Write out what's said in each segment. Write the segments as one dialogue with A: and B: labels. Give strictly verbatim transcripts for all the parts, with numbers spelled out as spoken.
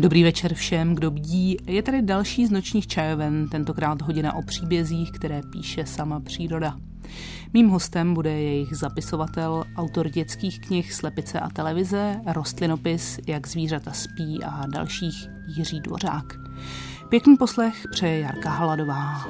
A: Dobrý večer všem, kdo bdí. Je tady další z nočních čajoven, tentokrát hodina o příbězích, které píše sama příroda. Mým hostem bude jejich zapisovatel, autor dětských knih Slepice a televize, rostlinopis Jak zvířata spí a dalších Jiří Dvořák. Pěkný poslech přeje Jarka Haladová.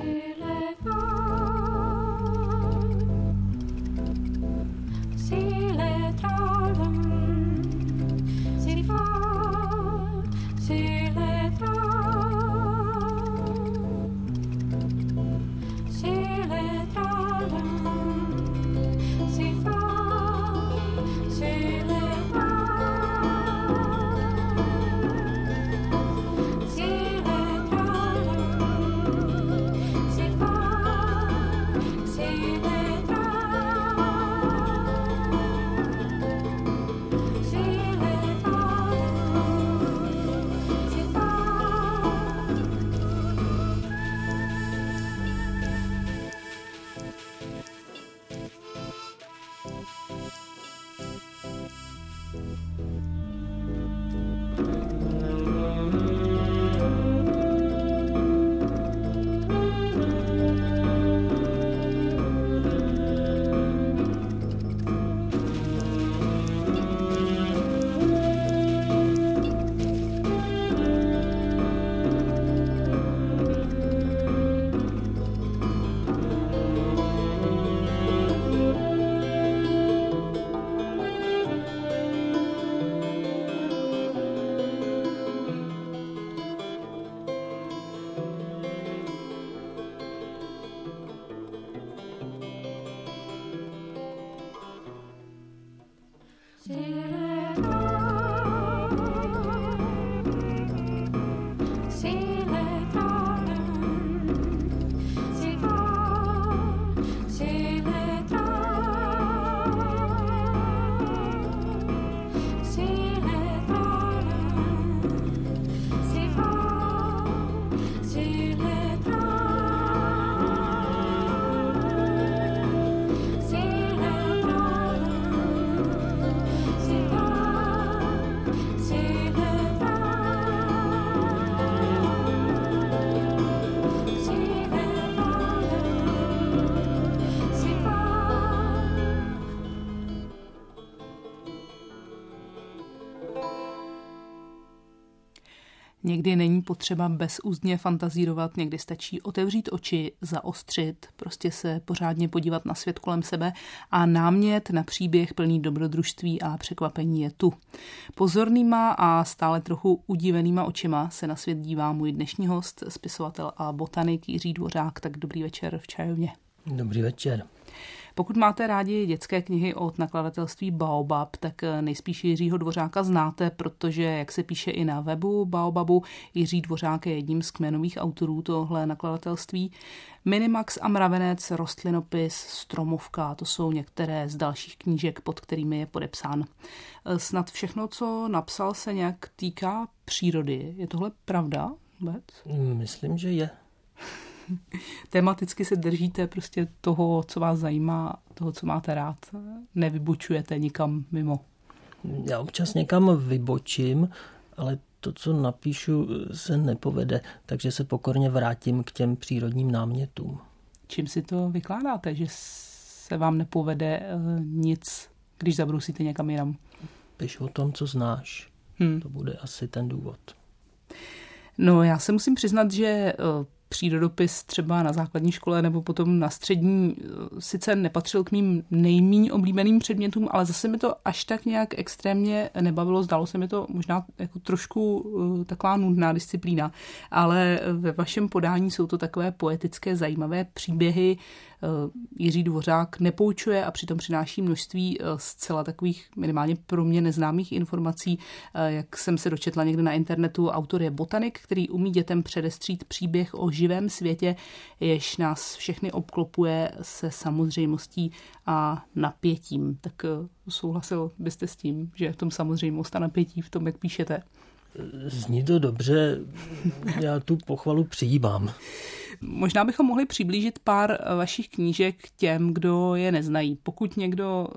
A: Někdy není potřeba bezúzdně fantazírovat, někdy stačí otevřít oči, zaostřit, prostě se pořádně podívat na svět kolem sebe a námět na příběh plný dobrodružství a překvapení je tu. Pozornýma a stále trochu udivenýma očima se na svět dívá můj dnešní host, spisovatel a botanik Jiří Dvořák. Tak dobrý večer v čajovně.
B: Dobrý večer.
A: Pokud máte rádi dětské knihy od nakladatelství Baobab, tak nejspíš Jiřího Dvořáka znáte, protože, jak se píše i na webu Baobabu, Jiří Dvořák je jedním z kmenových autorů tohle nakladatelství. Minimax a mravenec, rostlinopis, stromovka, to jsou některé z dalších knížek, pod kterými je podepsán. Snad všechno, co napsal, se nějak týká přírody. Je tohle pravda vůbec?
B: Myslím, že je.
A: Tematicky se držíte prostě toho, co vás zajímá, toho, co máte rád. Nevybočujete nikam mimo.
B: Já občas někam vybočím, ale to, co napíšu, se nepovede, takže se pokorně vrátím k těm přírodním námětům.
A: Čím si to vykládáte, že se vám nepovede nic, když zabrousíte někam jinam?
B: Píš o tom, co znáš. Hmm. To bude asi ten důvod.
A: No, já se musím přiznat, že přírodopis třeba na základní škole nebo potom na střední sice nepatřil k mým nejméně oblíbeným předmětům, ale zase mi to až tak nějak extrémně nebavilo. Zdálo se mi to možná jako trošku uh, taková nudná disciplína, ale ve vašem podání jsou to takové poetické, zajímavé příběhy. Uh, Jiří Dvořák nepoučuje a přitom přináší množství uh, zcela takových minimálně pro mě neznámých informací. Uh, jak jsem se dočetla někde na internetu, autor je botanik, který umí dětem předestřít příběh o živém světě, jež nás všechny obklopuje se samozřejmostí a napětím. Tak souhlasil byste s tím, že je v tom samozřejmost a napětí v tom, jak píšete?
B: Zní to dobře, já tu pochvalu přijímám.
A: Možná bychom mohli přiblížit pár vašich knížek těm, kdo je neznají. Pokud někdo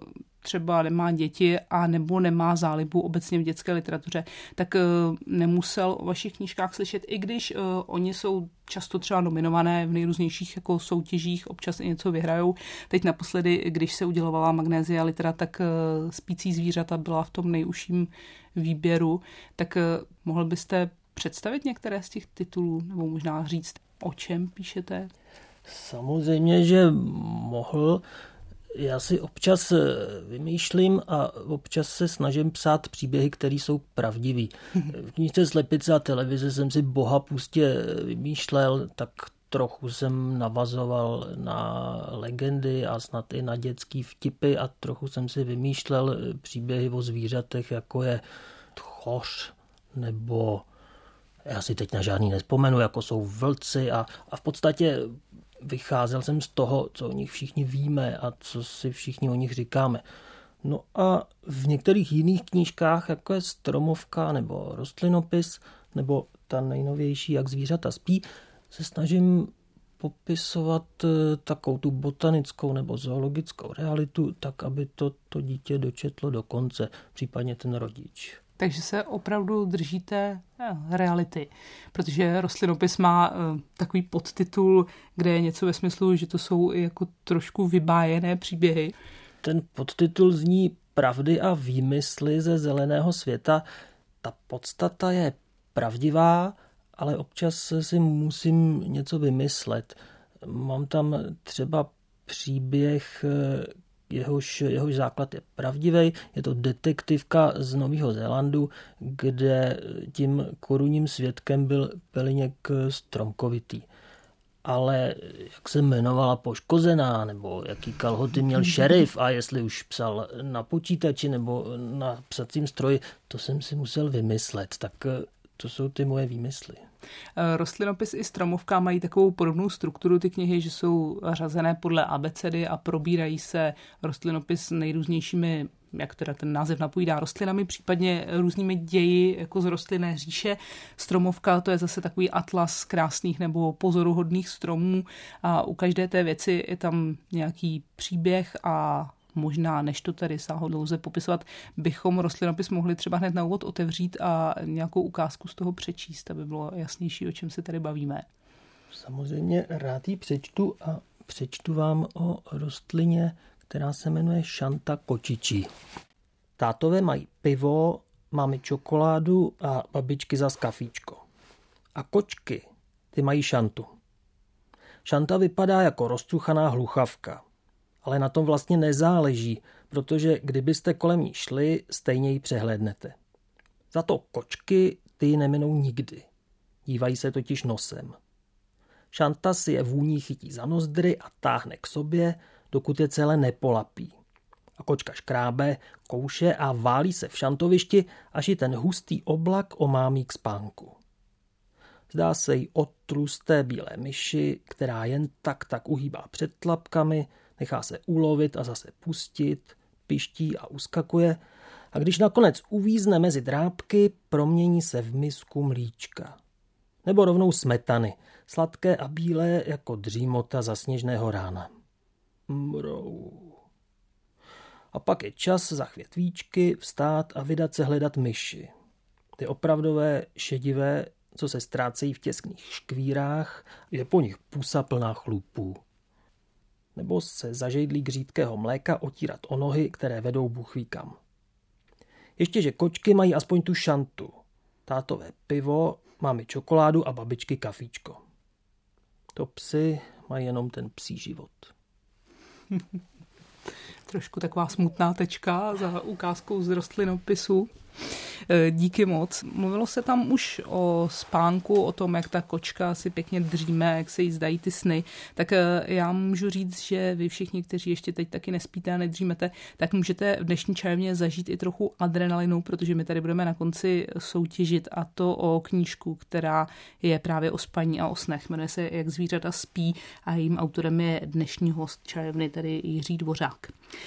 A: třeba nemá děti a nebo nemá zálibu obecně v dětské literatuře, tak nemusel o vašich knížkách slyšet, i když uh, oni jsou často třeba nominované v nejrůznějších jako soutěžích, občas i něco vyhrajou. Teď naposledy, když se udělovala Magnésia Litera, tak uh, Spící zvířata byla v tom nejužším výběru. Tak uh, mohl byste představit některé z těch titulů, nebo možná říct, o čem píšete?
B: Samozřejmě, že mohl. Já si občas vymýšlím a občas se snažím psát příběhy, které jsou pravdivý. V knížce Slepice a televize jsem si bohapustě vymýšlel, tak trochu jsem navazoval na legendy a snad i na dětský vtipy a trochu jsem si vymýšlel příběhy o zvířatech, jako je tchoř nebo já si teď na žádný nespomenu, jako jsou vlci a, a v podstatě vycházel jsem z toho, co o nich všichni víme a co si všichni o nich říkáme. No a v některých jiných knížkách, jako je Stromovka nebo Rostlinopis, nebo ta nejnovější Jak zvířata spí, se snažím popisovat takovou tu botanickou nebo zoologickou realitu, tak aby to, to dítě dočetlo do konce, případně ten rodič.
A: Takže se opravdu držíte reality, protože Rostlinopis má takový podtitul, kde je něco ve smyslu, že to jsou jako trošku vybájené příběhy.
B: Ten podtitul zní Pravdy a výmysly ze zeleného světa. Ta podstata je pravdivá, ale občas si musím něco vymyslet. Mám tam třeba příběh, jehož, jehož základ je pravdivý. Je to detektivka z Nového Zélandu, kde tím korunním svědkem byl peliněk stromkovitý. Ale jak se jmenovala Poškozená, nebo jaký kalhoty měl šerif a jestli už psal na počítači nebo na psacím stroji, to jsem si musel vymyslet. Tak to jsou ty moje výmysly.
A: Rostlinopis i Stromovka mají takovou podobnou strukturu ty knihy, že jsou řazené podle abecedy a probírají se Rostlinopis nejrůznějšími, jak teda ten název napovídá, rostlinami, případně různými ději jako z rostlinné říše. Stromovka, to je zase takový atlas krásných nebo pozoruhodných stromů a u každé té věci je tam nějaký příběh a možná, než to tady sáhodlouze popisovat, bychom Rostlinopis mohli třeba hned na úvod otevřít a nějakou ukázku z toho přečíst, aby bylo jasnější, o čem se tady bavíme.
B: Samozřejmě rád ji přečtu a přečtu vám o rostlině, která se jmenuje Šanta kočičí. Tátové mají pivo, máme čokoládu a babičky zas kafíčko. A kočky, ty mají Šantu. Šanta vypadá jako rozcuchaná hluchavka. Ale na tom vlastně nezáleží, protože kdybyste kolem ní šli, stejně ji přehlédnete. Za to kočky ty ji neminou nikdy. Dívají se totiž nosem. Šanta si je vůní chytí za nozdry a táhne k sobě, dokud je celé nepolapí. A kočka škrábe, kouše a válí se v šantovišti, až ji ten hustý oblak omámí k spánku. Zdá se jí od tlusté bílé myši, která jen tak tak uhýbá před tlapkami, nechá se ulovit a zase pustit, piští a uskakuje a když nakonec uvízne mezi drápky, promění se v misku mlíčka. Nebo rovnou smetany, sladké a bílé jako dřímota zasněžného rána. Mrou. A pak je čas za chvětvíčky vstát a vydat se hledat myši. Ty opravdové, šedivé, co se ztrácejí v těsných škvírách, je po nich pusa plná chlupů. Nebo se zažejdlík řídkého mléka otírat o nohy, které vedou bůh ví kam. Ještě, že kočky mají aspoň tu šantu. Tátové pivo, mámy čokoládu a babičky kafíčko. To psy mají jenom ten psí život.
A: Trošku taková smutná tečka za ukázkou z Rostlinopisu. Díky moc. Mluvilo se tam už o spánku, o tom, jak ta kočka si pěkně dříme, jak se jí zdají ty sny. Tak já můžu říct, že vy všichni, kteří ještě teď taky nespíte a nedřímete, tak můžete v dnešní čajovně zažít i trochu adrenalinu, protože my tady budeme na konci soutěžit, a to o knížku, která je právě o spaní a o snech. Jmenuje se Jak zvířata spí a jejím autorem je dnešní host čajovny, tedy Jiří Dvořák.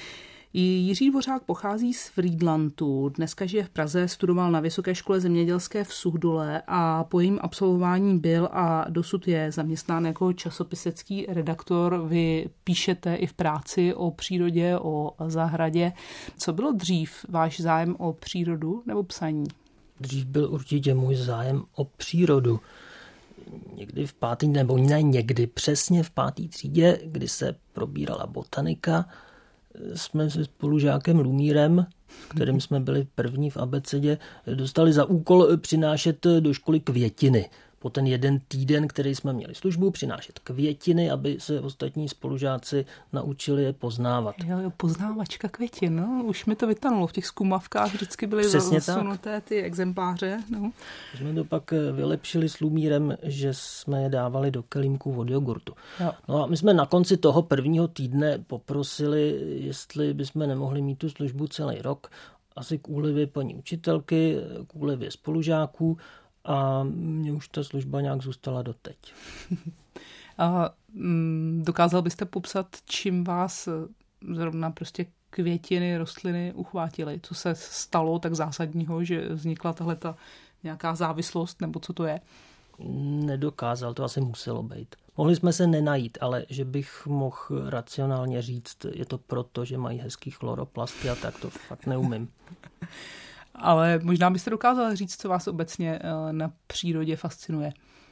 A: Jiří Dvořák pochází z Frýdlantu, dneska žije v Praze, studoval na Vysoké škole zemědělské v Suchdole a po jejím absolvování byl a dosud je zaměstnán jako časopisecký redaktor. Vy píšete i v práci o přírodě, o zahradě. Co bylo dřív, váš zájem o přírodu nebo psaní?
B: Dřív byl určitě můj zájem o přírodu. Někdy v pátý, nebo ne někdy, přesně v pátý třídě, kdy se probírala botanika, jsme se spolužákem Lumírem, kterým jsme byli první v abecedě, dostali za úkol přinášet do školy květiny. Po ten jeden týden, který jsme měli službu, přinášet květiny, aby se ostatní spolužáci naučili je poznávat.
A: Jo, jo, poznávačka květin, no, už mi to vytanulo. V těch zkumavkách vždycky byly
B: Přesně
A: zasunuté
B: tak.
A: Ty exempláře. No.
B: Jsme to pak vylepšili s Lumírem, že jsme je dávali do kelímků od jogurtu.
A: Jo.
B: No a my jsme na konci toho prvního týdne poprosili, jestli bychom nemohli mít tu službu celý rok, asi k úlevě paní učitelky, k úlevě spolužáků, a mně už ta služba nějak zůstala doteď.
A: A mm, dokázal byste popsat, čím vás zrovna prostě květiny, rostliny uchvátily? Co se stalo tak zásadního, že vznikla tahleta nějaká závislost, nebo co to je?
B: Nedokázal, to asi muselo být. Mohli jsme se nenajít, ale že bych mohl racionálně říct, je to proto, že mají hezký chloroplasty a tak, to fakt neumím.
A: Ale možná byste dokázal říct, co vás obecně na přírodě fascinuje.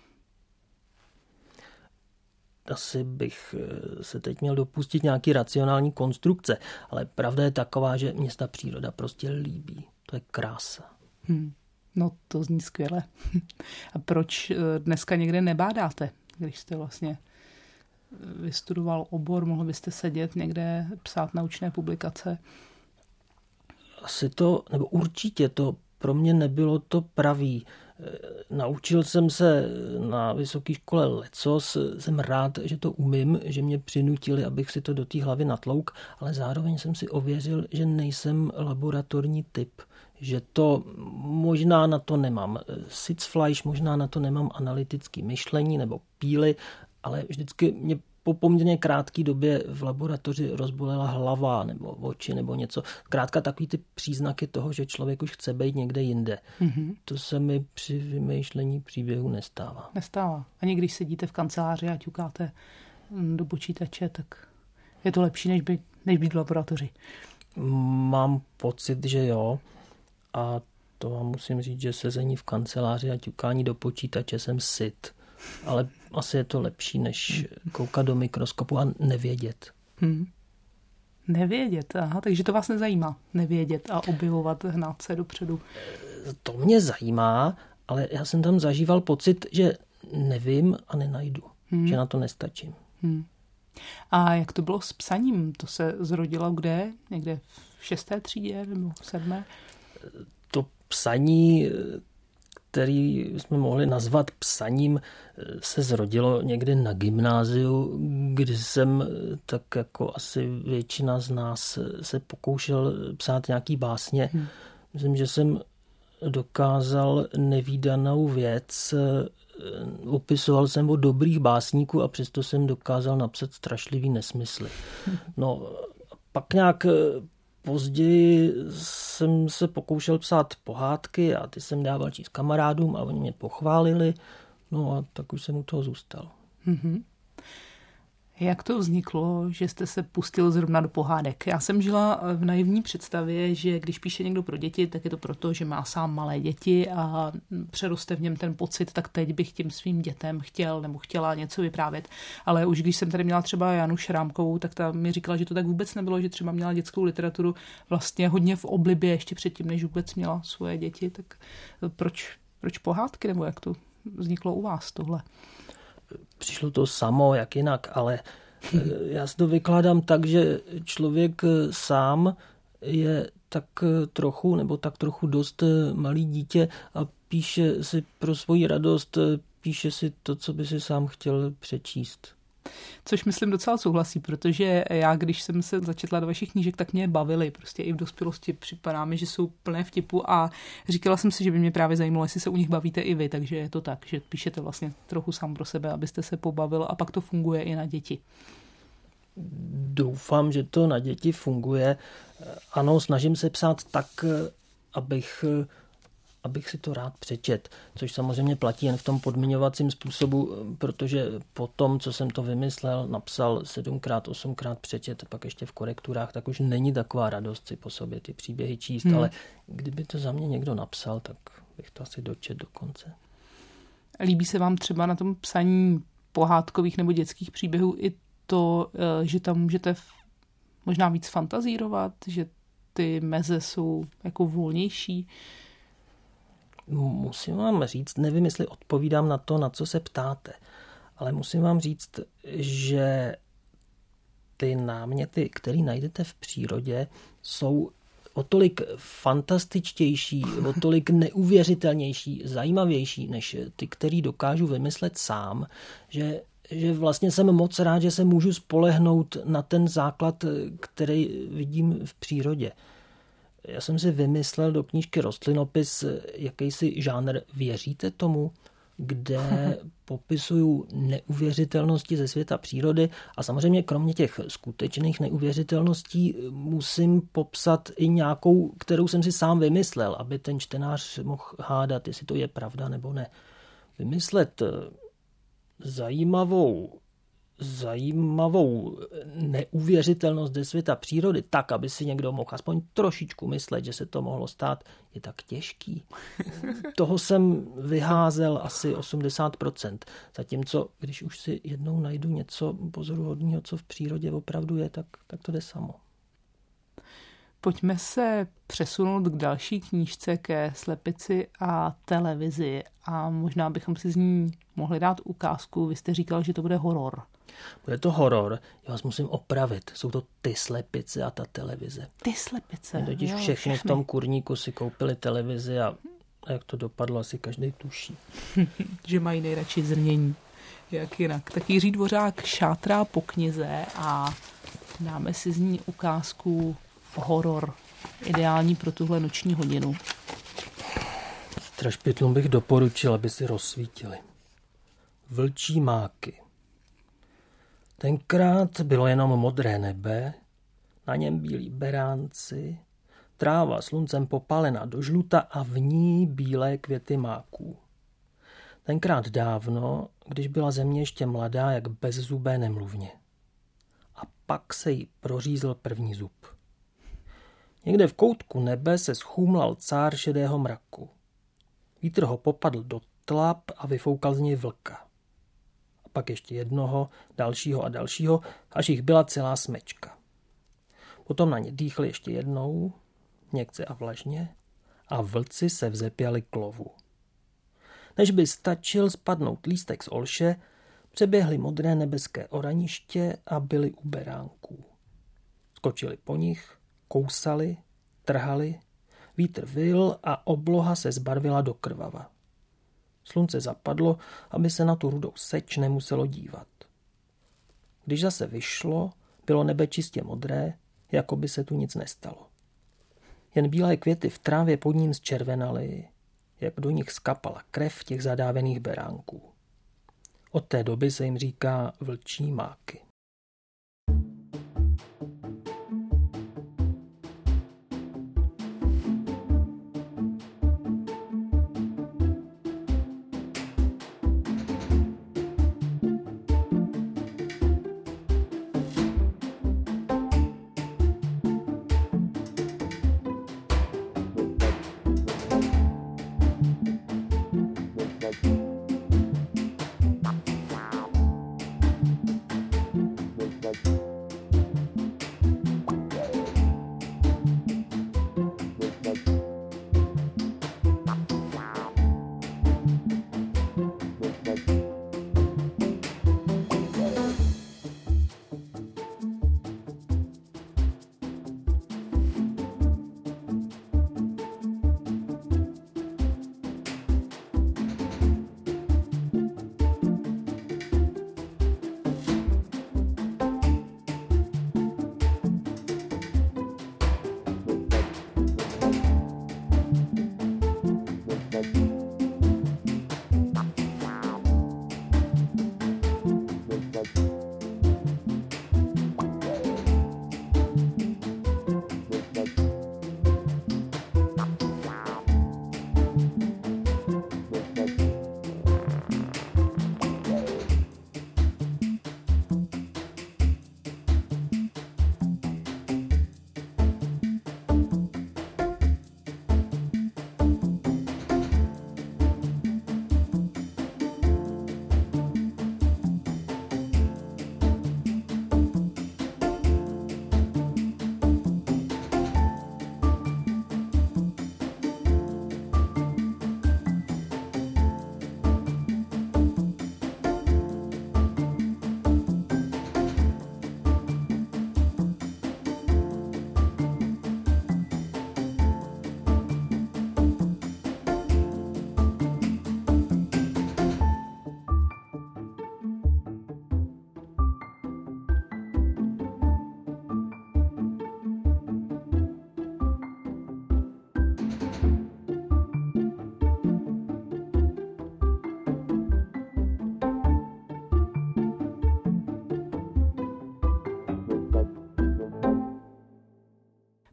B: Asi bych se teď měl dopustit nějaký racionální konstrukce, ale pravda je taková, že mě ta příroda prostě líbí. To je krása.
A: Hmm. No to zní skvěle. A proč dneska někde nebádáte, když jste vlastně vystudoval obor, mohl byste sedět někde, psát naučné publikace?
B: Asi to, nebo určitě to pro mě nebylo to pravý. Naučil jsem se na vysoké škole lecos, jsem rád, že to umím, že mě přinutili, abych si to do té hlavy natlouk, ale zároveň jsem si ověřil, že nejsem laboratorní typ, že to možná na to nemám Sitzfleisch, možná na to nemám analytické myšlení nebo píly, ale vždycky mě po poměrně krátké době v laboratoři rozbolela hlava nebo oči nebo něco. Krátka takový ty příznaky toho, že člověk už chce být někde jinde. Mm-hmm. To se mi při vymýšlení příběhu nestává.
A: Nestává. Ani když sedíte v kanceláři a ťukáte do počítače, tak je to lepší, než být, než být v laboratoři.
B: Mám pocit, že jo. A to vám musím říct, že sezení v kanceláři a ťukání do počítače jsem syt. Ale asi je to lepší, než koukat do mikroskopu a nevědět.
A: Hmm. Nevědět, aha, takže to vás nezajímá, nevědět a objevovat, hnát se dopředu.
B: To mě zajímá, ale já jsem tam zažíval pocit, že nevím a nenajdu, hmm. že na to nestačím.
A: Hmm. A jak to bylo s psaním? To se zrodilo kde? Někde v šesté třídě nebo v sedmé?
B: To psaní, který jsme mohli nazvat psaním, se zrodilo někdy na gymnáziu, kdy jsem, tak jako asi většina z nás, se pokoušel psát nějaký básně. Hmm. Myslím, že jsem dokázal nevídanou věc. Opisoval jsem o dobrých básníků a přesto jsem dokázal napsat strašlivý nesmysly. No, pak nějak později jsem se pokoušel psát pohádky a ty jsem dával číst kamarádům a oni mě pochválili. No a tak už jsem u toho zůstal.
A: Mm-hmm. Jak to vzniklo, že jste se pustil zrovna do pohádek? Já jsem žila v naivní představě, že když píše někdo pro děti, tak je to proto, že má sám malé děti a přeroste v něm ten pocit, tak teď bych tím svým dětem chtěl nebo chtěla něco vyprávět. Ale už když jsem tady měla třeba Janu Šrámkovou, tak ta mi říkala, že to tak vůbec nebylo, že třeba měla dětskou literaturu vlastně hodně v oblibě ještě předtím, než vůbec měla svoje děti. Tak proč, proč pohádky, nebo jak to vzniklo u vás tohle?
B: Přišlo to samo, jak jinak, ale já si to vykládám tak, že člověk sám je tak trochu, nebo tak trochu dost malý dítě a píše si pro svoji radost, píše si to, co by si sám chtěl přečíst.
A: Což myslím docela souhlasí, protože já, když jsem se začetla do vašich knížek, tak mě bavily. Prostě i v dospělosti připadá mi, že jsou plné vtipu a říkala jsem si, že by mě právě zajímalo, jestli se u nich bavíte i vy, takže je to tak, že píšete vlastně trochu sám pro sebe, abyste se pobavil a pak to funguje i na děti.
B: doufám, že to na děti funguje. Ano, snažím se psát tak, abych, abych si to rád přečet, což samozřejmě platí jen v tom podmiňovacím způsobu, protože po tom, co jsem to vymyslel, napsal sedmkrát, osmkrát přečet, pak ještě v korekturách, tak už není taková radost si po sobě ty příběhy číst, hmm. ale kdyby to za mě někdo napsal, tak bych to asi dočet do konce.
A: Líbí se vám třeba na tom psaní pohádkových nebo dětských příběhů i to, že tam můžete možná víc fantazírovat, že ty meze jsou jako volnější?
B: Musím vám říct, nevím, jestli odpovídám na to, na co se ptáte, ale musím vám říct, že ty náměty, které najdete v přírodě, jsou o tolik fantastičtější, o tolik neuvěřitelnější, zajímavější, než ty, který dokážu vymyslet sám, že, že vlastně jsem moc rád, že se můžu spolehnout na ten základ, který vidím v přírodě. Já jsem si vymyslel do knížky Rostlinopis jakýsi žánr Věříte tomu?, kde popisuju neuvěřitelnosti ze světa přírody a samozřejmě kromě těch skutečných neuvěřitelností musím popsat i nějakou, kterou jsem si sám vymyslel, aby ten čtenář mohl hádat, jestli to je pravda nebo ne. Vymyslet zajímavou zajímavou neuvěřitelnost ze světa přírody tak, aby si někdo mohl aspoň trošičku myslet, že se to mohlo stát, je tak těžký. Toho jsem vyházel asi osmdesát procent. Zatímco, když už si jednou najdu něco pozoruhodného, co v přírodě opravdu je, tak, tak to jde samo.
A: Pojďme se přesunout k další knížce, ke slepici a televizi a možná bychom si z ní mohli dát ukázku. Vy jste říkal, že to bude horor.
B: Bude to horor, já vás musím opravit. Jsou to ty slepice a ta televize.
A: Ty slepice.
B: My totiž
A: jo,
B: všechny,
A: všechny
B: v tom kurníku si koupili televizi a, a jak to dopadlo, asi každý tuší.
A: Že mají nejradši zrnění. Jak jinak. Tak Jiří Dvořák šátrá po knize a dáme si z ní ukázku horor. Ideální pro tuhle noční hodinu.
B: Strašpytlům bych doporučil, aby si rozsvítili. Vlčí máky. Tenkrát bylo jenom modré nebe, na něm bílí beránci, tráva sluncem popálená do žluta a v ní bílé květy máků. Tenkrát dávno, když byla země ještě mladá, jak bezzubé nemluvně. A pak se jí prořízl první zub. Někde v koutku nebe se schůmlal cár šedého mraku. Vítr ho popadl do tlap a vyfoukal z něj vlka. A pak ještě jednoho, dalšího a dalšího, až jich byla celá smečka. Potom na ně dýchli ještě jednou, měkce a vlažně, a vlci se vzepěli k lovu. Než by stačil spadnout lístek z olše, přeběhli modré nebeské oraniště a byli u beránků. Skočili po nich, kousali, trhali, vítr vyl a obloha se zbarvila do krvava. Slunce zapadlo, aby se na tu rudou seč nemuselo dívat. Když zase vyšlo, bylo nebe čistě modré, jako by se tu nic nestalo. Jen bílé květy v trávě pod ním zčervenaly, jak do nich skapala krev těch zadávených beránků. Od té doby se jim říká vlčí máky.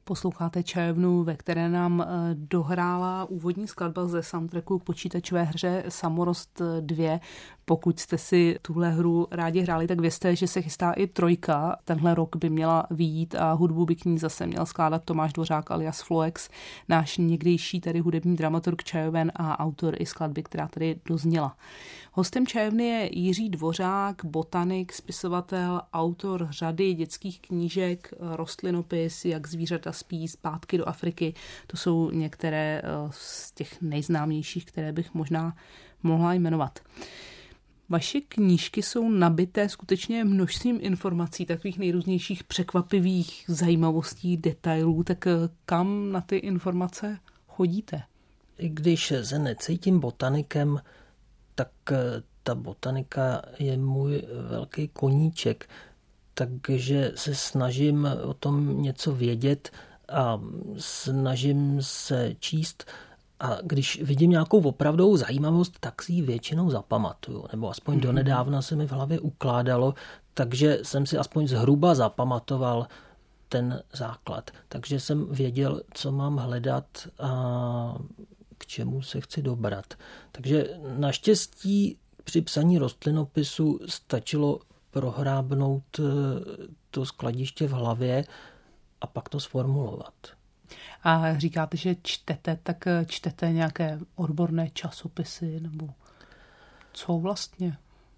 A: Posloucháte Čajovnu, ve které nám dohrála úvodní skladba ze soundtracku k počítačové hře Samorost dva. Pokud jste si tuhle hru rádi hráli, tak vězte, že se chystá i trojka. Tenhle rok by měla vyjít a hudbu by k ní zase měl skládat Tomáš Dvořák alias Floex, náš někdejší tady hudební dramaturg Čajoven a autor i skladby, která tady dozněla. Hostem Čajovny je Jiří Dvořák, botanik, spisovatel, autor řady dětských knížek, rostlinopis, Jak zvířata spí, Zpátky do Afriky. To jsou některé z těch nejznámějších, které bych možná mohla jmenovat. Vaše knížky jsou nabité skutečně množstvím informací, takových nejrůznějších překvapivých zajímavostí, detailů. Tak kam na ty informace chodíte?
B: I když se necítím botanikem, tak ta botanika je můj velký koníček, takže se snažím o tom něco vědět a snažím se číst. A když vidím nějakou opravdovou zajímavost, tak si ji většinou zapamatuju. Nebo aspoň mm-hmm. donedávna se mi v hlavě ukládalo, takže jsem si aspoň zhruba zapamatoval ten základ. Takže jsem věděl, co mám hledat a k čemu se chci dobrat. Takže naštěstí při psaní rostlinopisu stačilo prohrábnout to skladiště v hlavě a pak to sformulovat.
A: A říkáte, že čtete, tak čtete nějaké odborné časopisy, nebo co vlastně?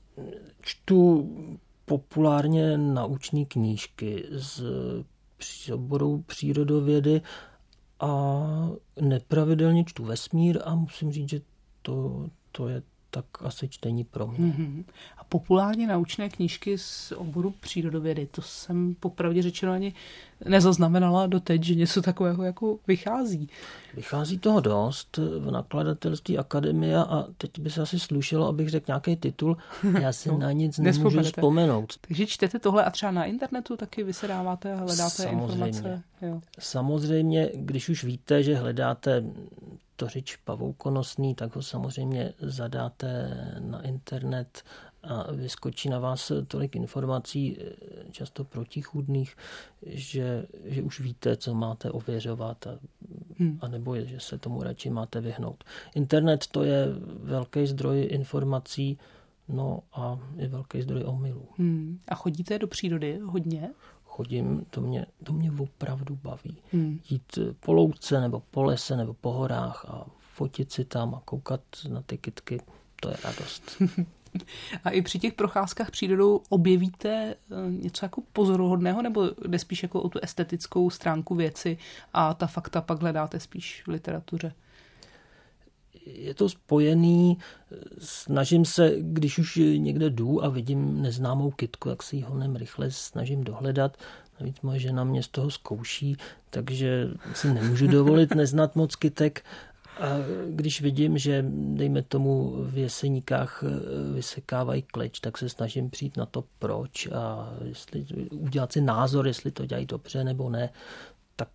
B: Čtu populárně naučné knížky z oboru přírodovědy a nepravidelně čtu vesmír a musím říct, že to, to je tak asi čtení pro mě.
A: Mm-hmm. A populárně naučné knížky z oboru přírodovědy, to jsem popravdě řečeno ani nezaznamenala doteď, že něco takového jako vychází.
B: Vychází toho dost v nakladatelství Akademia a teď by se asi slušelo, abych řekl nějaký titul. Já si no, na nic nemůžu vzpomenout.
A: Takže čtete tohle a třeba na internetu taky vysedáváte a hledáte
B: Samozřejmě.
A: informace? Jo.
B: Samozřejmě, když už víte, že hledáte tořič pavoukonosný, tak ho samozřejmě zadáte na internet a vyskočí na vás tolik informací, často protichůdných, že, že už víte, co máte ověřovat a, hmm. a nebo je, že se tomu radši máte vyhnout. Internet to je velký zdroj informací, no a je velký zdroj omylů.
A: Hmm. A chodíte do přírody hodně?
B: Chodím, to mě, to mě opravdu baví.
A: Hmm.
B: Jít po louce nebo po lese nebo po horách a fotit si tam a koukat na ty kytky, to je radost.
A: A i při těch procházkách přírodou objevíte něco jako pozoruhodného, nebo jde spíš jako o tu estetickou stránku věci a ta fakta pak hledáte spíš v literatuře?
B: Je to spojený, snažím se, když už někde jdu a vidím neznámou kytku, jak si ji honem rychle snažím dohledat. Navíc moje žena mě z toho zkouší, takže si nemůžu dovolit neznat moc kytek. A když vidím, že dejme tomu v Jeseníkách vysekávají kleč, tak se snažím přijít na to proč a jestli, udělat si názor, jestli to dělají dobře nebo ne. Tak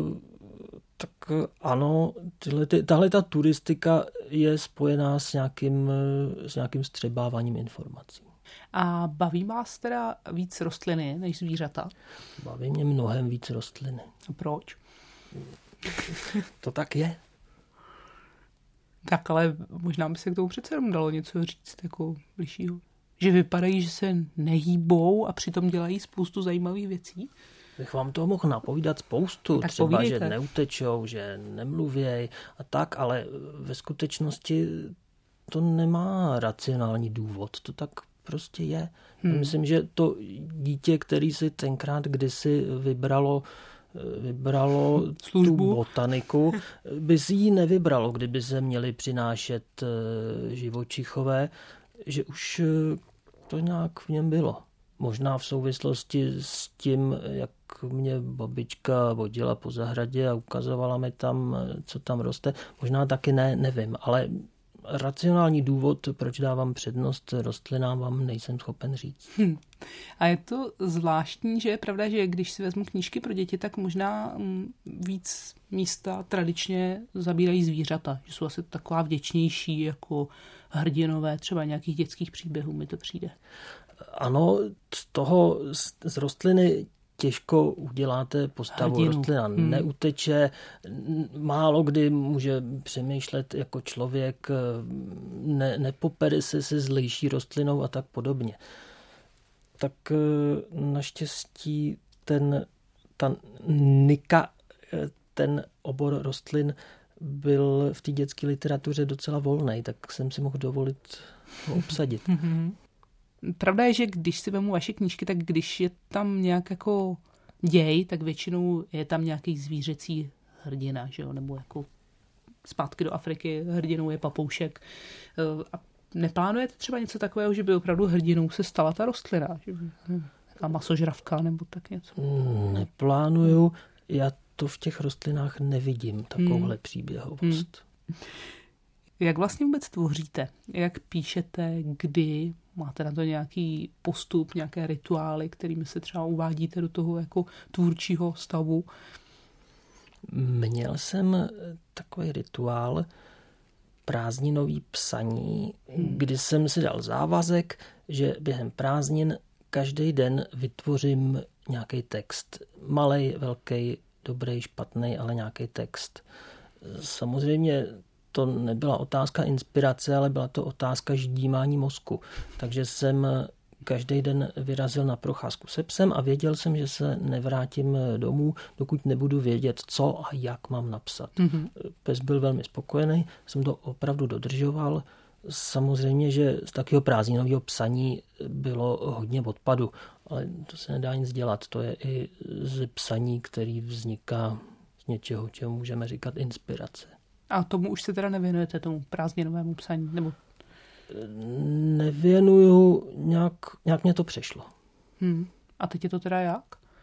B: Tak ano, tyhle, tahle ta turistika je spojená s nějakým, s nějakým střebáváním informací.
A: A baví vás teda víc rostliny než zvířata?
B: Baví mě mnohem víc rostliny.
A: A proč?
B: To tak je.
A: Tak ale možná by se k tomu přece jenom dalo něco říct jako bližšího. Že vypadají, že se nehýbou a přitom dělají spoustu zajímavých věcí?
B: Bych vám toho mohl napovídat spoustu,
A: tak
B: třeba,
A: povídejte.
B: Že neutečou, že nemluvěj a tak, ale ve skutečnosti to nemá racionální důvod, to tak prostě je. Hmm. Myslím, že to dítě, který si tenkrát kdysi vybralo vybralo
A: službu,
B: tu botaniku, by si ji nevybralo, kdyby se měli přinášet živočichové, že už to nějak v něm bylo. Možná v souvislosti s tím, jak mě babička vodila po zahradě a ukazovala mi tam, co tam roste. Možná taky ne, nevím, ale racionální důvod, proč dávám přednost rostlinám, vám nejsem schopen říct.
A: Hm. A je to zvláštní, že je pravda, že když si vezmu knížky pro děti, tak možná víc místa tradičně zabírají zvířata, že jsou asi taková vděčnější jako hrdinové třeba nějakých dětských příběhů, mi to přijde.
B: Ano, z toho, z rostliny těžko uděláte postavu.
A: Hrdinu.
B: Rostlina hmm. neuteče, málo kdy může přemýšlet jako člověk, ne, nepopere se se zlejší rostlinou a tak podobně. Tak naštěstí ten, ta nika, ten obor rostlin byl v té dětské literatuře docela volný, tak jsem si mohl dovolit ho obsadit.
A: Pravda je, že když si vemu vaše knížky, tak když je tam nějak jako děj, tak většinou je tam nějaký zvířecí hrdina, že jo? Nebo jako Zpátky do Afriky hrdinou je papoušek. A neplánujete třeba něco takového, že by opravdu hrdinou se stala ta rostlina? Že by, nějaká masožravka nebo tak něco?
B: Neplánuju. Já to v těch rostlinách nevidím, takovouhle hmm. příběhovost.
A: Hmm. Jak vlastně vůbec tvoříte? Jak píšete? Kdy? Máte na to nějaký postup, nějaké rituály, kterými se třeba uvádíte do toho jako tvůrčího stavu?
B: Měl jsem takový rituál prázdninový psaní, hmm. kdy jsem si dal závazek, že během prázdnin každý den vytvořím nějaký text. Malej, velký, dobrý, špatný, ale nějaký text. Samozřejmě to nebyla otázka inspirace, ale byla to otázka ždímání mozku. Takže jsem každý den vyrazil na procházku se psem a věděl jsem, že se nevrátím domů, dokud nebudu vědět, co a jak mám napsat. Mm-hmm. Pes byl velmi spokojený, jsem to opravdu dodržoval. Samozřejmě, že z takového prázdninového psaní bylo hodně odpadu, ale to se nedá nic dělat. To je i z psaní, který vzniká z něčeho, čemu můžeme říkat inspirace.
A: A tomu už se teda nevěnujete, tomu prázdninovému psaní? Nebo...
B: Nevěnuju, nějak, nějak mě to přešlo.
A: Hmm. A teď je to teda jak?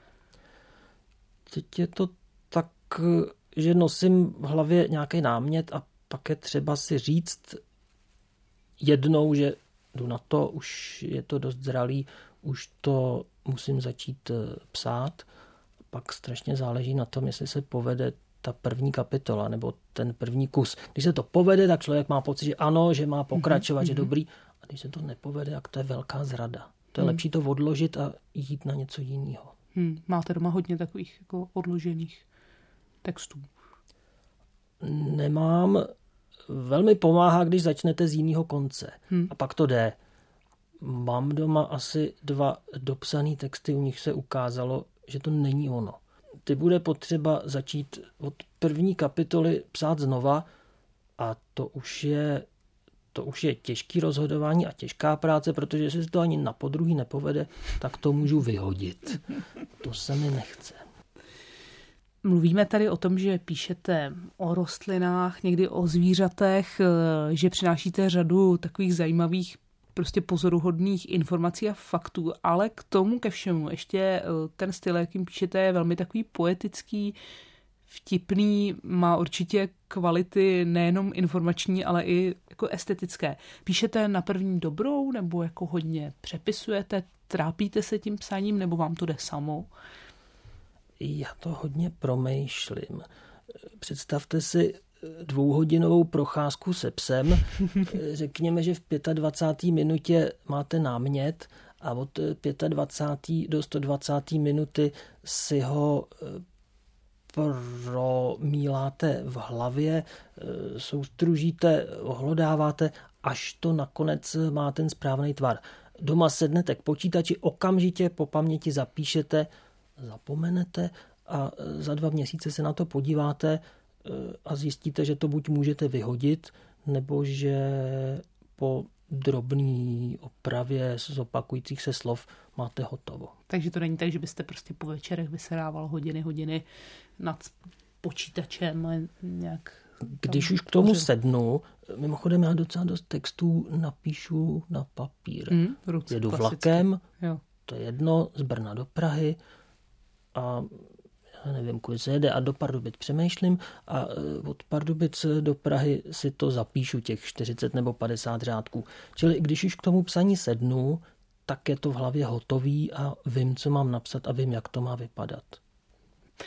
B: Teď je to tak, že nosím v hlavě nějaký námět a pak je třeba si říct jednou, že jdu na to, už je to dost zralý, už to musím začít psát. Pak strašně záleží na tom, jestli se povede ta první kapitola nebo ten první kus. Když se to povede, tak člověk má pocit, že ano, že má pokračovat, mm-hmm. že dobrý. A když se to nepovede, tak to je velká zrada. To je mm. lepší to odložit a jít na něco jiného.
A: Hmm. Máte doma hodně takových jako odložených textů?
B: Nemám. Velmi pomáhá, když začnete z jiného konce. Hmm. A pak to jde. Mám doma asi dva dopsaný texty, u nich se ukázalo, že to není ono. Ty bude potřeba začít od první kapitoly psát znova a to už je, to už je těžký rozhodování a těžká práce, protože jestli se to ani na podruhý nepovede, tak to můžu vyhodit. To se mi nechce.
A: Mluvíme tady o tom, že píšete o rostlinách, někdy o zvířatech, že přinášíte řadu takových zajímavých, prostě pozoruhodných informací a faktů, ale k tomu ke všemu ještě ten styl, jakým píšete, je velmi takový poetický, vtipný, má určitě kvality nejenom informační, ale i jako estetické. Píšete na první dobrou, nebo jako hodně přepisujete, trápíte se tím psáním, nebo vám to jde samo?
B: Já to hodně promýšlím. Představte si dvouhodinovou procházku se psem. Řekněme, že v dvacáté páté minutě máte námět a od dvacáté páté do sto dvacáté minuty si ho promíláte v hlavě, soustružíte, ohlodáváte, až to nakonec má ten správný tvar. Doma sednete k počítači, okamžitě po paměti zapíšete, zapomenete a za dva měsíce se na to podíváte a zjistíte, že to buď můžete vyhodit, nebo že po drobný opravě z opakujících se slov máte hotovo.
A: Takže to není tak, že byste prostě po večerech vysedával hodiny, hodiny nad počítačem a nějak...
B: Když už k tomu pořil. sednu, mimochodem já docela dost textů napíšu na papír. Mm, ruce, Jedu klasicky. vlakem, jo. To je jedno, z Brna do Prahy a já nevím, kudy se jede a do Pardubic přemýšlím a od Pardubic do Prahy si to zapíšu těch čtyřicet nebo padesát řádků. Čili když už k tomu psaní sednu, tak je to v hlavě hotový a vím, co mám napsat a vím, jak to má vypadat.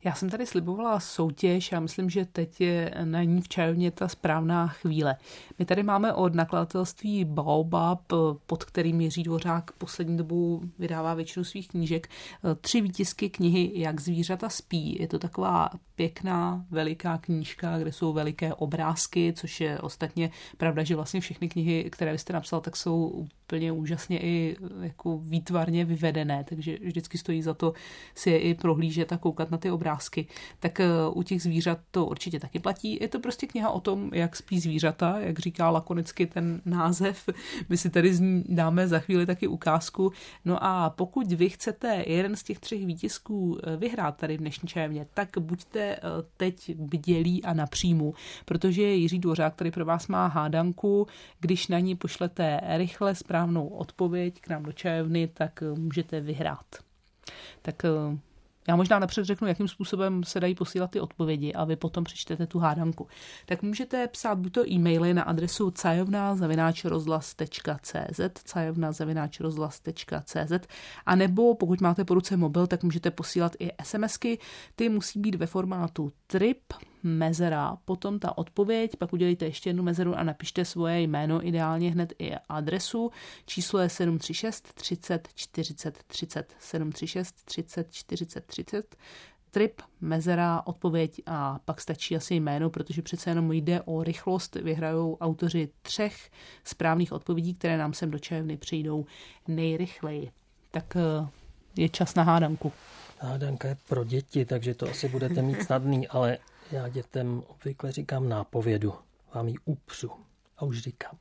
A: Já jsem tady slibovala soutěž a myslím, že teď je na ní v čajovně ta správná chvíle. My tady máme od nakladatelství Baobab, pod kterým Jiří Dvořák poslední dobou vydává většinu svých knížek, tři výtisky knihy Jak zvířata spí. Je to taková pěkná, veliká knížka, kde jsou veliké obrázky, což je ostatně pravda, že vlastně všechny knihy, které vy jste napsal, tak jsou úplně úžasně i jako výtvarně vyvedené, takže vždycky stojí za to si je i prohlížet a koukat na ty obrázky. Tak u těch zvířat to určitě taky platí. Je to prostě kniha o tom, jak spí zvířata, jak říká lakonicky ten název. My si tady z ní dáme za chvíli taky ukázku. No a pokud vy chcete jeden z těch třech výtisků vyhrát tady v dnešní čajovně, tak buďte teď bdělí a napříjmu, protože Jiří Dvořák tady pro vás má hádanku. Když na ní pošlete rychle správnou odpověď k nám do čajovny, tak můžete vyhrát. Tak já možná napřed řeknu, jakým způsobem se dají posílat ty odpovědi a vy potom přečtete tu hádanku. Tak můžete psát buď to e-maily na adresu cajovna zavináč rozhlas tečka cé zet, cajovna zavináč rozhlas tečka cé zet, a nebo pokud máte po ruce mobil, tak můžete posílat i SMSky. Ty musí být ve formátu trip, mezera, potom ta odpověď, pak udělejte ještě jednu mezeru a napište svoje jméno, ideálně hned i adresu. Číslo je sedm tři šest třicet čtyřicet třicet, sedm tři šest třicet čtyřicet třicet, trip, mezera, odpověď a pak stačí asi jméno, protože přece jenom jde o rychlost. Vyhrajou autoři třech správných odpovědí, které nám sem do čajovny přijdou nejrychleji. Tak je čas na hádanku.
B: Hádanka je pro děti, takže to asi budete mít snadný, ale já dětem obvykle říkám nápovědu. Vám ji upřu a už říkám.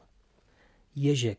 B: Ježek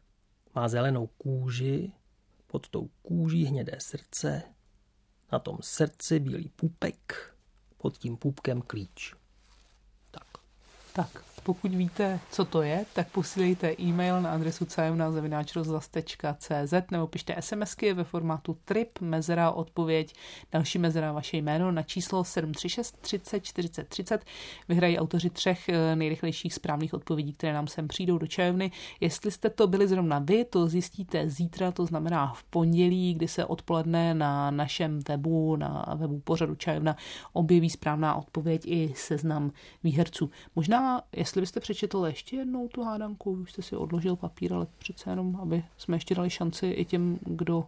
B: má zelenou kůži, pod tou kůží hnědé srdce, na tom srdci bílý pupek, pod tím pupkem klíč. Tak.
A: Tak, pokud víte, co to je, tak posílejte e-mail na adresu cajovna zavináč rozhlas tečka cé zet nebo pište SMSky ve formátu trip, mezera, odpověď, další mezera, vaše jméno na číslo sedm tři šest třicet čtyřicet třicet. Vyhrají autoři třech nejrychlejších správných odpovědí, které nám sem přijdou do čajovny. Jestli jste to byli zrovna vy, to zjistíte zítra, to znamená v pondělí, kdy se odpoledne na našem webu, na webu pořadu Čajovna objeví správná odpověď i seznam výherců. Možná jestli byste přečetl ještě jednou tu hádanku, už jste si odložil papír, ale přece jenom, aby jsme ještě dali šanci i těm, kdo...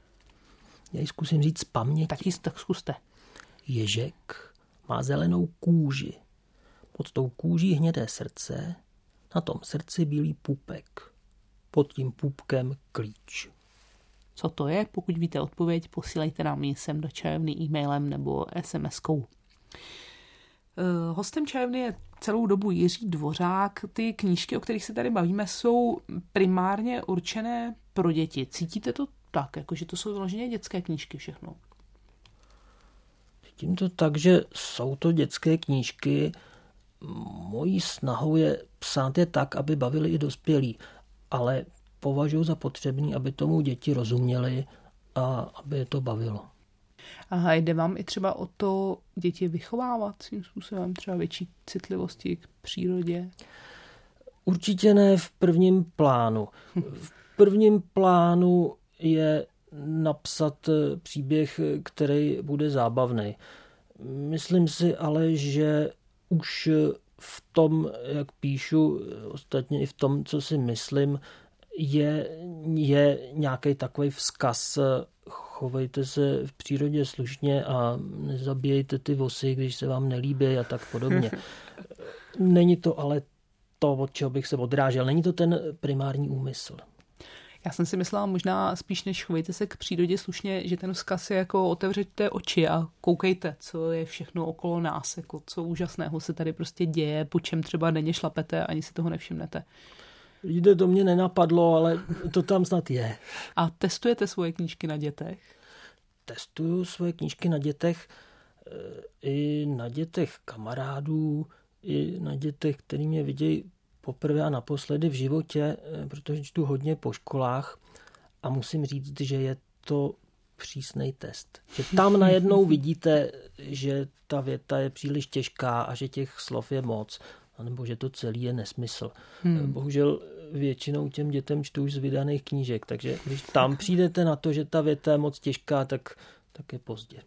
B: Já ji zkusím říct z paměti.
A: Tak, jí, tak zkuste.
B: Ježek má zelenou kůži. Pod tou kůží hnědé srdce, na tom srdci bílý pupek. Pod tím pupkem klíč.
A: Co to je? Pokud víte odpověď, posílejte nám ji sem do čajovny e-mailem nebo SMSkou. Hostem čajovny je celou dobu Jiří Dvořák. Ty knížky, o kterých se tady bavíme, jsou primárně určené pro děti. Cítíte to tak, jakože to jsou vyloženě dětské knížky všechno?
B: Cítím to tak, že jsou to dětské knížky. Mojí snahou je psát je tak, aby bavili i dospělí, ale považuji za potřebný, aby tomu děti rozuměli a aby je to bavilo.
A: A jde vám i třeba o to děti vychovávat svým způsobem, třeba větší citlivosti k přírodě?
B: Určitě ne v prvním plánu. V prvním plánu je napsat příběh, který bude zábavný. Myslím si ale, že už v tom, jak píšu, ostatně i v tom, co si myslím, je, je nějaký takový vzkaz. Chovejte se v přírodě slušně a nezabíjejte ty vosy, když se vám nelíbí a tak podobně. Není to ale to, od čeho bych se odrážel. Není to ten primární úmysl.
A: Já jsem si myslela možná spíš, než chovejte se k přírodě slušně, že ten vzkaz je jako otevřete oči a koukejte, co je všechno okolo nás, jako co úžasného se tady prostě děje, po čem třeba denně šlapete, ani si toho nevšimnete.
B: Jde, to mě nenapadlo, ale to tam snad je.
A: A testujete svoje knížky na dětech?
B: Testuju svoje knížky na dětech, i na dětech kamarádů, i na dětech, který mě vidějí poprvé a naposledy v životě, protože čtu hodně po školách a musím říct, že je to přísnej test. Že tam najednou vidíte, že ta věta je příliš těžká a že těch slov je moc, anebo že to celý je nesmysl. Hmm. Bohužel většinou těm dětem čtu už z vydaných knížek, takže když tam přijdete na to, že ta věta je moc těžká, tak, tak je pozdě.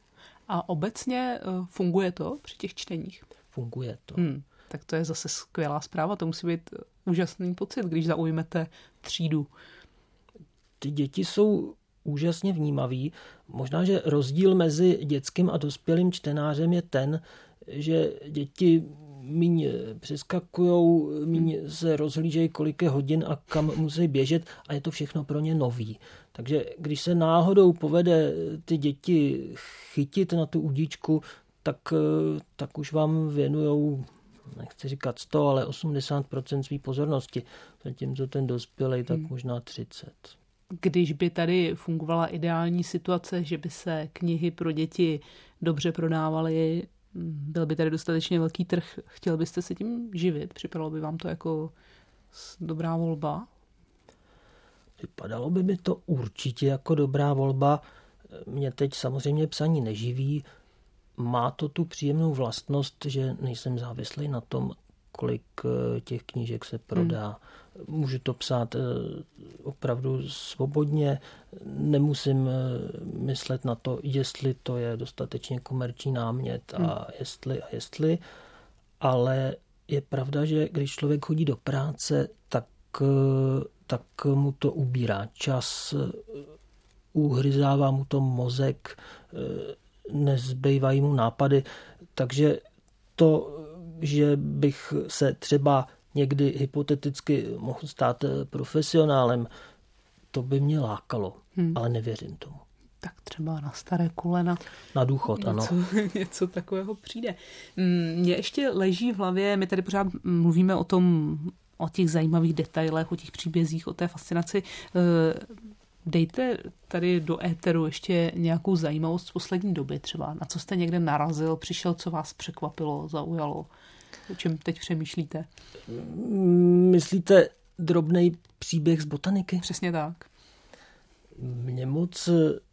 A: A obecně funguje to při těch čteních?
B: Funguje to.
A: Hmm, tak to je zase skvělá zpráva, to musí být úžasný pocit, když zaujmete třídu.
B: Ty děti jsou úžasně vnímaví. Možná, že rozdíl mezi dětským a dospělým čtenářem je ten, že děti míň přeskakujou, míň se rozhlížejí, kolik je hodin a kam musí běžet a je to všechno pro ně nový. Takže když se náhodou povede ty děti chytit na tu udičku, tak, tak už vám věnujou, nechci říkat sto, ale osmdesát procent své pozornosti. Zatímco ten dospělej, tak hmm. možná třicet.
A: Když by tady fungovala ideální situace, že by se knihy pro děti dobře prodávaly, byl by tady dostatečně velký trh, chtěl byste se tím živit? Připadalo by vám to jako dobrá volba?
B: Připadalo by mi to určitě jako dobrá volba. Mě teď samozřejmě psaní neživí. Má to tu příjemnou vlastnost, že nejsem závislý na tom, kolik těch knížek se prodá. Hmm. Můžu to psát opravdu svobodně, nemusím myslet na to, jestli to je dostatečně komerční námět a hmm. jestli a jestli, ale je pravda, že když člověk chodí do práce, tak, tak mu to ubírá čas, uhryzává mu to mozek, nezbývají mu nápady, takže to, že bych se třeba někdy hypoteticky mohl stát profesionálem, to by mě lákalo, hmm. ale nevěřím tomu.
A: Tak třeba na staré kolena.
B: Na důchod,
A: něco,
B: ano.
A: Něco takového přijde. Mně ještě leží v hlavě, my tady pořád mluvíme o tom, o těch zajímavých detailech, o těch příbězích, o té fascinaci. Dejte tady do éteru ještě nějakou zajímavost z poslední doby třeba. Na co jste někde narazil, přišel, co vás překvapilo, zaujalo? O čem teď přemýšlíte?
B: Myslíte drobnej příběh z botaniky?
A: Přesně tak.
B: Mě moc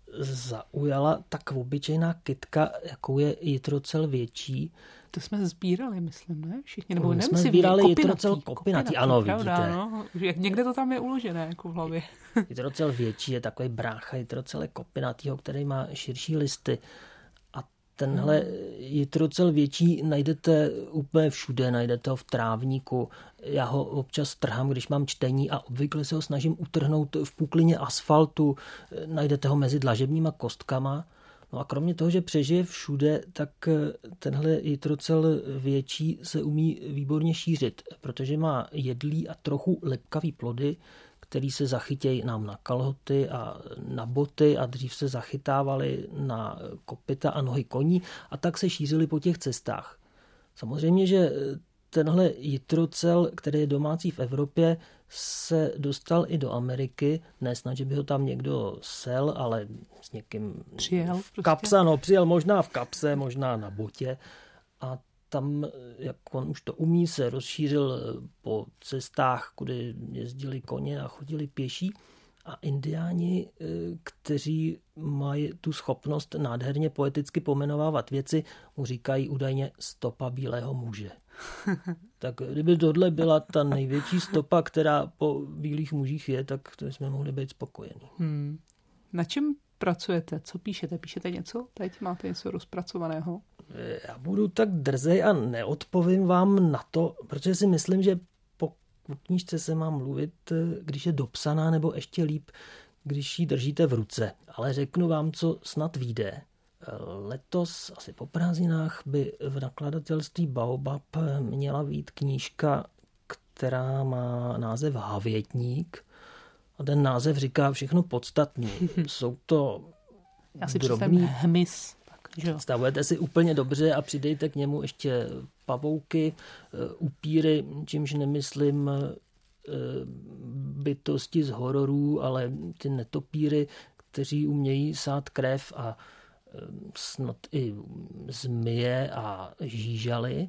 B: zaujala tak obyčejná kytka, jakou je jitrocel větší.
A: To jsme sbírali, myslím, ne? Všichni, nebo
B: my jsme sbírali jitrocel kopinatý. Ano,
A: pravda,
B: vidíte.
A: No. Někde to tam je uložené, jako v hlavě.
B: Jitrocel větší je takový brácha jitrocele kopinatýho, který má širší listy. A tenhle jitrocel větší najdete úplně všude, najdete ho v trávníku. Já ho občas trhám, když mám čtení a obvykle se ho snažím utrhnout v puklině asfaltu. Najdete ho mezi dlažebníma kostkama. No a kromě toho, že přežije všude, tak tenhle jitrocel větší se umí výborně šířit, protože má jedlý a trochu lepkavý plody, který se zachytějí nám na kalhoty a na boty a dřív se zachytávali na kopyta a nohy koní a tak se šířili po těch cestách. Samozřejmě, že tenhle jitrocel, který je domácí v Evropě, se dostal i do Ameriky. Ne snad, že by ho tam někdo sel, ale s někým
A: přijel,
B: v kapse, prostě. No, přijel možná v kapse, možná na botě. A tam, jak on už to umí, se rozšířil po cestách, kudy jezdili koně a chodili pěší. A indiáni, kteří mají tu schopnost nádherně poeticky pomenovávat věci, mu říkají údajně stopa bílého muže. Tak kdyby tohle byla ta největší stopa, která po bílých mužích je, tak to jsme mohli být spokojení.
A: Hmm. Na čem pracujete? Co píšete? Píšete něco? Teď máte něco rozpracovaného?
B: Já budu tak drzej a neodpovím vám na to, protože si myslím, že po knížce se má mluvit, když je dopsaná, nebo ještě líp, když ji držíte v ruce. Ale řeknu vám, co snad vyjde. Letos, asi po prázdninách, by v nakladatelství Baobab měla vyjít knížka, která má název Havětník. A ten název říká všechno podstatné. Jsou to
A: Já si
B: drobný...
A: představím hmyz.
B: Stavujete si úplně dobře a přidejte k němu ještě pavouky, upíry, čímž nemyslím bytosti z hororů, ale ty netopíry, kteří umějí sát krev a snad i zmije a žížaly.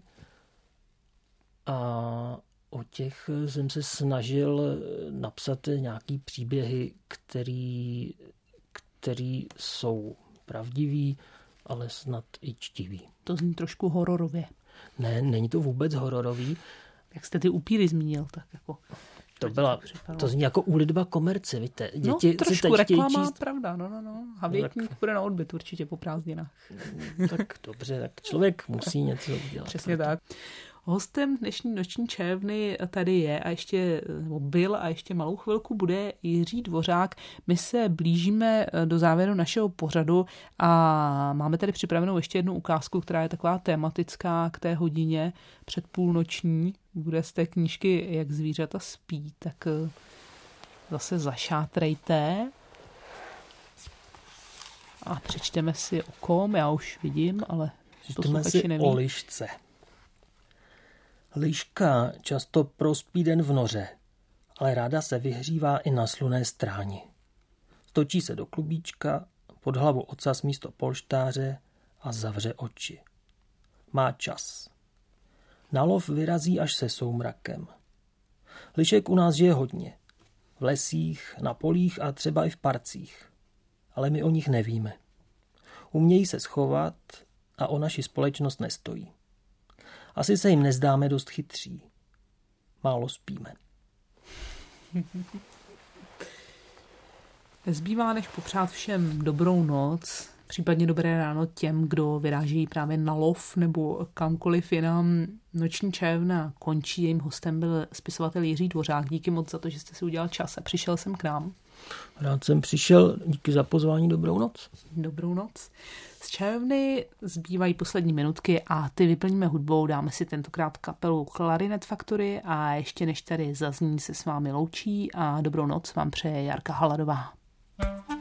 B: A o těch jsem se snažil napsat nějaký příběhy, který, který jsou pravdivý, ale snad i čtivý.
A: To zní trošku hororově.
B: Ne, není to vůbec hororový.
A: Jak jste ty upíry zmínil, tak jako
B: to byla, to zní jako úlitba komerce, víte. Děti
A: no trošku reklama,
B: číst...
A: pravda, no, no, no. Havětník tak... bude na odbyt určitě po prázdninách.
B: Tak dobře, tak člověk musí něco udělat.
A: Přesně tak. Hostem dnešní noční čajovny tady je a ještě nebo byl a ještě malou chvilku bude Jiří Dvořák. My se blížíme do závěru našeho pořadu a máme tady připravenou ještě jednu ukázku, která je taková tematická k té hodině předpůlnoční. Bude z té knížky Jak zvířata spí, tak zase zašátrejte a přečteme si o kom. Já už vidím, ale posluchači neví.
B: O lišce. Liška často prospí den v noře, ale ráda se vyhřívá i na slunné stráni. Stočí se do klubíčka, pod hlavu ocas místo polštáře a zavře oči. Má čas. Na lov vyrazí až se soumrakem. Lišek u nás žije hodně. V lesích, na polích a třeba i v parcích. Ale my o nich nevíme. Umějí se schovat a o naši společnost nestojí. Asi se jim nezdáme dost chytří. Málo spíme.
A: Nezbývá než popřát všem dobrou noc, případně dobré ráno těm, kdo vyráží právě na lov nebo kamkoliv jinam. Noční čajovna končí, jejím hostem byl spisovatel Jiří Dvořák. Díky moc za to, že jste si udělal čas a přišel jsem k nám.
B: Rád jsem přišel, díky za pozvání, dobrou noc.
A: Dobrou noc. Z čajovny zbývají poslední minutky a ty vyplníme hudbou. Dáme si tentokrát kapelu Clarinet Factory a ještě než tady zazní, se s vámi loučí a dobrou noc vám přeje Jarka Haladová.